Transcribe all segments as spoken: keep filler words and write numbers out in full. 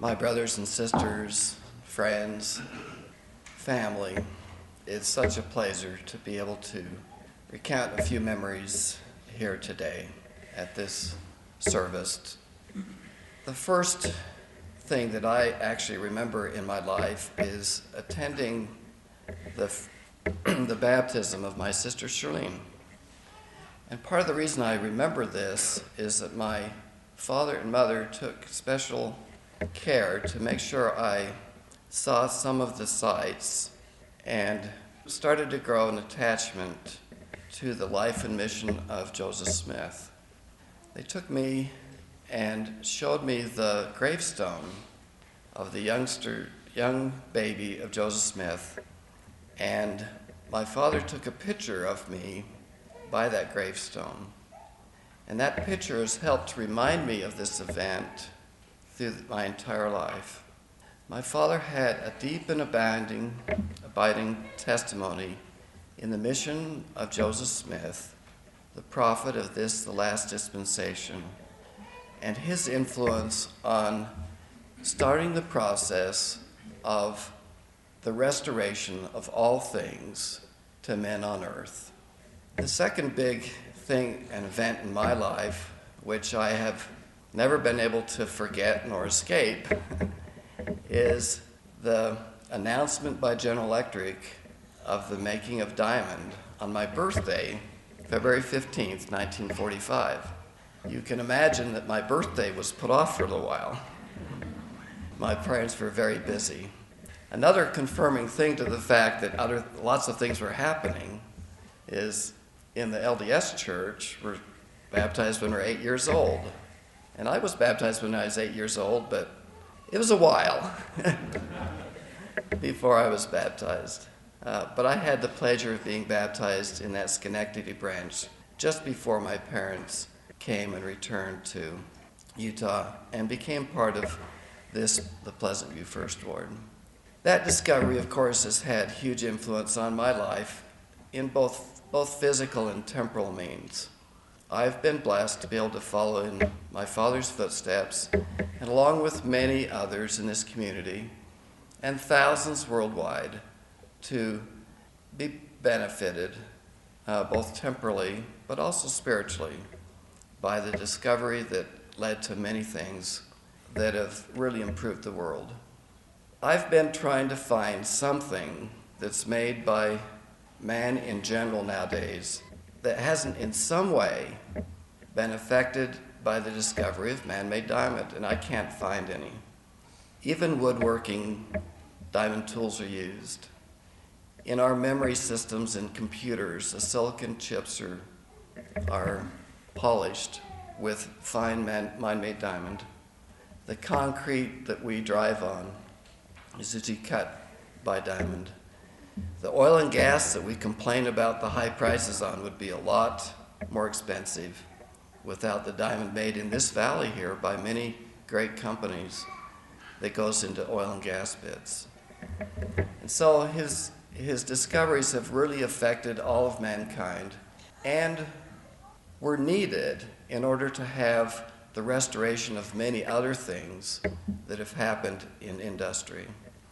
my brothers and sisters, friends, family, it's such a pleasure to be able to recount a few memories here today at this service. The first thing that I actually remember in my life is attending the, the baptism of my sister Charlene. And part of the reason I remember this is that my father and mother took special care to make sure I saw some of the sights and started to grow an attachment to the life and mission of Joseph Smith. They took me and showed me the gravestone of the youngster, young baby of Joseph Smith, and my father took a picture of me by that gravestone. And that picture has helped remind me of this event through my entire life. My father had a deep and abiding, abiding testimony in the mission of Joseph Smith, the prophet of this, the last dispensation, and his influence on starting the process of the restoration of all things to men on earth. The second big thing and event in my life, which I have never been able to forget nor escape, is the announcement by General Electric of the making of Diamond on my birthday, February fifteenth, nineteen forty-five. You can imagine that my birthday was put off for a little while. My parents were very busy. Another confirming thing to the fact that other, lots of things were happening is in the L D S church, we're baptized when we're eight years old. And I was baptized when I was eight years old, but it was a while before I was baptized. Uh, but I had the pleasure of being baptized in that Schenectady branch just before my parents came and returned to Utah and became part of this, the Pleasant View First Ward. That discovery, of course, has had huge influence on my life in both, both physical and temporal means. I've been blessed to be able to follow in my father's footsteps, and along with many others in this community, and thousands worldwide, to be benefited, uh, both temporally, but also spiritually, by the discovery that led to many things that have really improved the world. I've been trying to find something that's made by man in general nowadays that hasn't in some way been affected by the discovery of man-made diamond, and I can't find any. Even woodworking diamond tools are used. In our memory systems and computers, the silicon chips are, are polished with fine man-made diamond. The concrete that we drive on is usually cut by diamond. The oil and gas that we complain about the high prices on would be a lot more expensive without the diamond made in this valley here by many great companies that goes into oil and gas bits. And so his, his discoveries have really affected all of mankind and were needed in order to have the restoration of many other things that have happened in industry.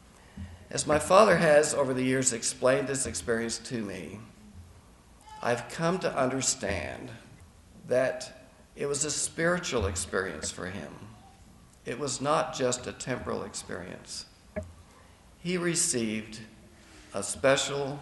As my father has, over the years, explained this experience to me, I've come to understand that it was a spiritual experience for him. It was not just a temporal experience. He received a special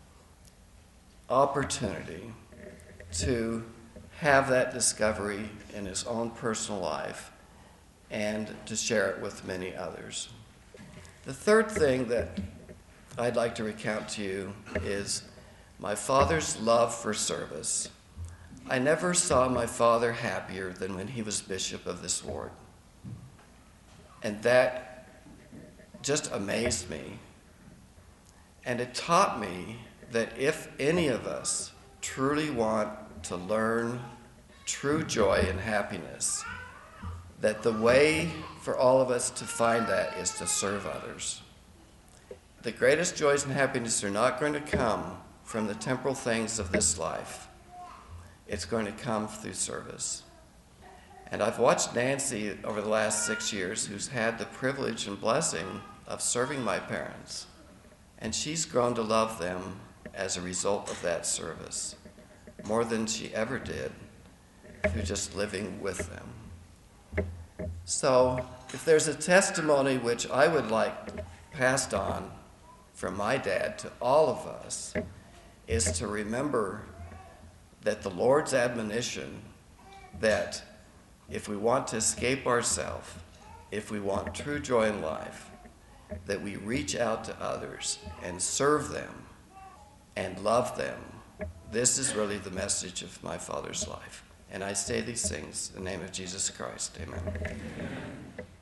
opportunity to have that discovery in his own personal life and to share it with many others. The third thing that I'd like to recount to you is my father's love for service. I never saw my father happier than when he was bishop of this ward. And that just amazed me. And it taught me that if any of us truly want to learn true joy and happiness, that the way for all of us to find that is to serve others. The greatest joys and happiness are not going to come from the temporal things of this life. It's going to come through service. And I've watched Nancy over the last six years, who's had the privilege and blessing of serving my parents. And she's grown to love them as a result of that service, more than she ever did through just living with them. So if there's a testimony which I would like passed on from my dad to all of us, is to remember that the Lord's admonition that if we want to escape ourselves, if we want true joy in life, that we reach out to others and serve them and love them. This is really the message of my father's life. And I say these things in the name of Jesus Christ. Amen.